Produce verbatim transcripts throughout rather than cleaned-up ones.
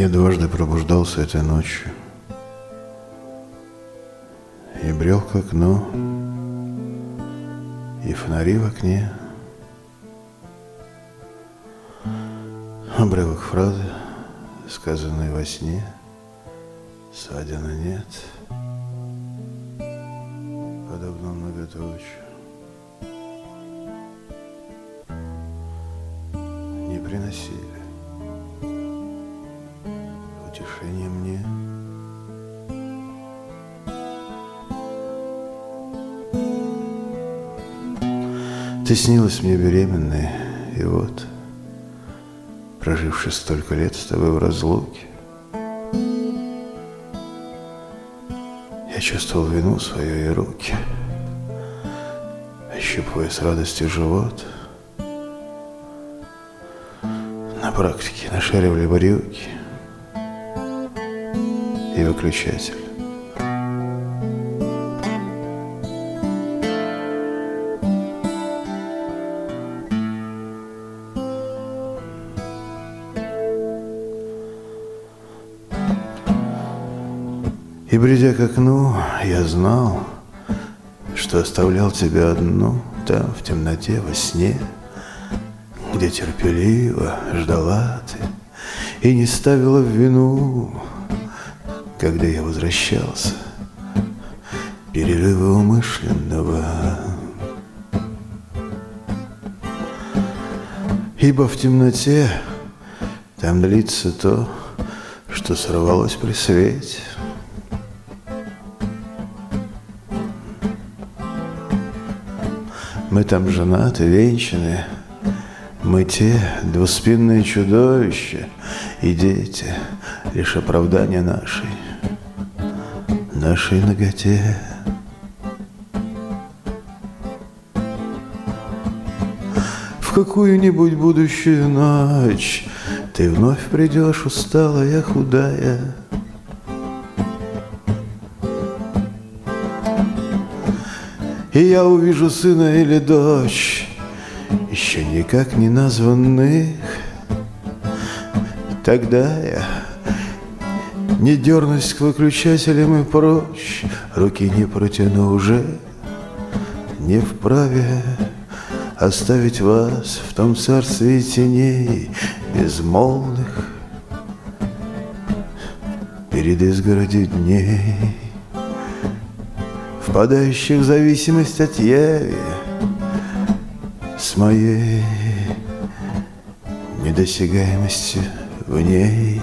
Я дважды пробуждался этой ночью и брел к окну, и фонари в окне. Обрывок фразы, сказанной во сне, сводя на нет, подобно многоточию. Не приносили утешения мне. Ты снилась мне беременной, и вот, проживши столько лет с тобой в разлуке, я чувствовал вину свою и руки, ощупывая с радостью живот. На практике нашаривали брюки и выключатель. И, бредя к окну, я знал, что оставлял тебя одну там, в темноте, во сне, где терпеливо ждала ты и не ставила в вину, когда я возвращался, перерыва умышленного. Ибо в темноте там длится то, что сорвалось при свете. Мы там женаты, венчаны, мы те двуспинные чудовища и дети, лишь оправдание нашей, нашей наготе. В какую-нибудь будущую ночь ты вновь придешь усталая, худая, и я увижу сына или дочь, еще никак не названных. Тогда я не дернусь к выключателям и прочь, руки не протяну уже, не вправе оставить вас в том царстве теней безмолвных перед изгородью дней, впадающих в зависимость от яви с моей недосягаемостью в ней.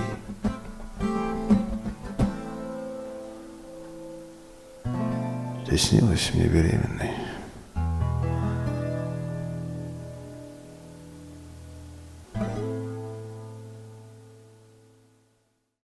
Ты снилась мне беременной.